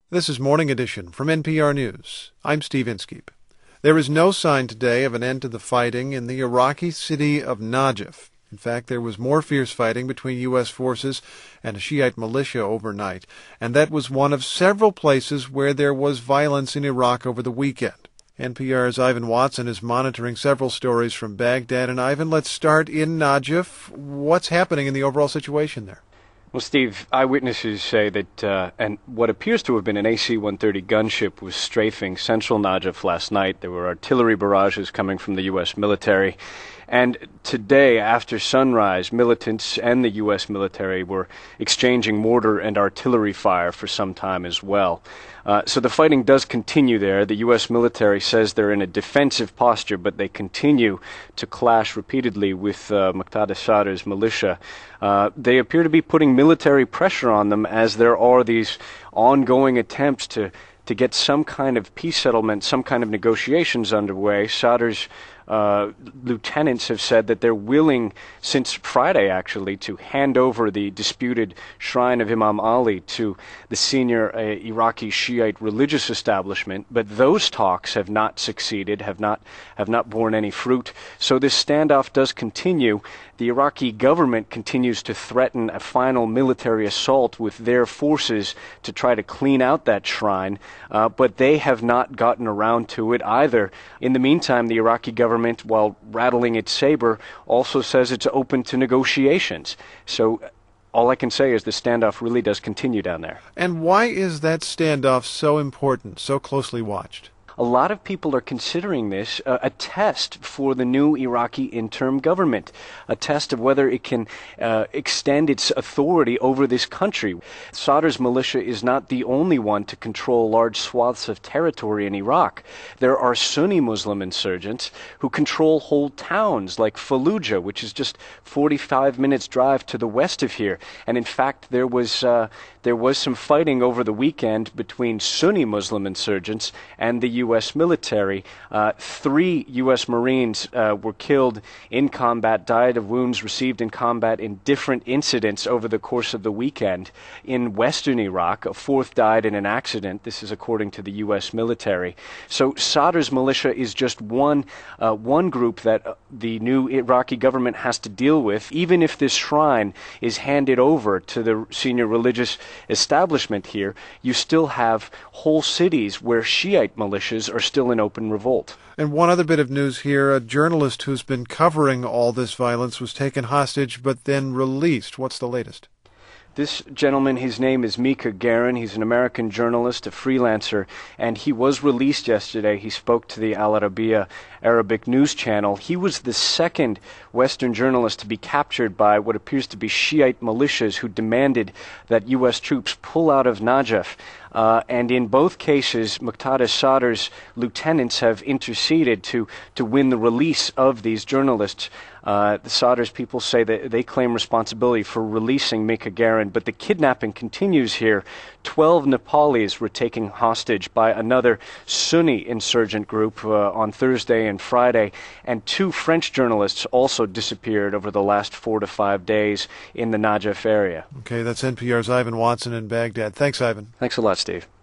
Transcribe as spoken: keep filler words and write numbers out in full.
This is Morning Edition from N P R News. I'm Steve Inskeep. There is no sign today of an end to the fighting in the Iraqi city of Najaf. In fact, there was more fierce fighting between U S forces and a Shiite militia overnight, and that was one of several places where there was violence in Iraq over the weekend. N P R's Ivan Watson is monitoring several stories from Baghdad. And Ivan, let's start in Najaf. What's happening in the overall situation there? Well, Steve, eyewitnesses say that uh, and what appears to have been an A C one thirty gunship was strafing central Najaf last night. There were artillery barrages coming from the U S military. And today, after sunrise, militants and the U S military were exchanging mortar and artillery fire for some time as well. Uh, so the fighting does continue there. The U S military says they're in a defensive posture, but they continue to clash repeatedly with uh, Muqtada Sadr's militia. Uh, they appear to be putting military pressure on them as there are these ongoing attempts to, to get some kind of peace settlement, some kind of negotiations underway. Sadr's Uh, lieutenants have said that they're willing, since Friday actually, to hand over the disputed shrine of Imam Ali to the senior uh, Iraqi Shiite religious establishment, but those talks have not succeeded, have not have not borne any fruit. So this standoff does continue. The Iraqi government continues to threaten a final military assault with their forces to try to clean out that shrine, uh, but they have not gotten around to it either. In the meantime, the Iraqi government, while rattling its saber, also says it's open to negotiations. So all I can say is the standoff really does continue down there. And why is that standoff so important, so closely watched? A lot of people are considering this uh, a test for the new Iraqi interim government, a test of whether it can uh, extend its authority over this country. Sadr's militia is not the only one to control large swaths of territory in Iraq. There are Sunni Muslim insurgents who control whole towns like Fallujah, which is just forty-five minutes drive to the west of here. And in fact, there was uh, there was some fighting over the weekend between Sunni Muslim insurgents and the U S military. Uh, three U S Marines uh, were killed in combat, died of wounds received in combat in different incidents over the course of the weekend. In western Iraq, a fourth died in an accident. This is according to the U S military. So Sadr's militia is just one, uh, one group that uh, the new Iraqi government has to deal with. Even if this shrine is handed over to the senior religious establishment here, you still have whole cities where Shiite militias are still in open revolt. And one other bit of news here, a journalist who's been covering all this violence was taken hostage but then released. What's the latest? This gentleman, his name is Mika Garin. He's an American journalist, a freelancer, and he was released yesterday. He spoke to the Al Arabiya Arabic news channel. He was the second Western journalist to be captured by what appears to be Shiite militias who demanded that U S troops pull out of Najaf. Uh, and in both cases, Muqtada Sadr's lieutenants have interceded to, to win the release of these journalists. Uh, the Sadr's people say that they claim responsibility for releasing Mika Garin, but the kidnapping continues here. Twelve Nepalis were taken hostage by another Sunni insurgent group uh, on Thursday and Friday, and two French journalists also disappeared over the last four to five days in the Najaf area. Okay, that's N P R's Ivan Watson in Baghdad. Thanks, Ivan. Thanks a lot, Steve.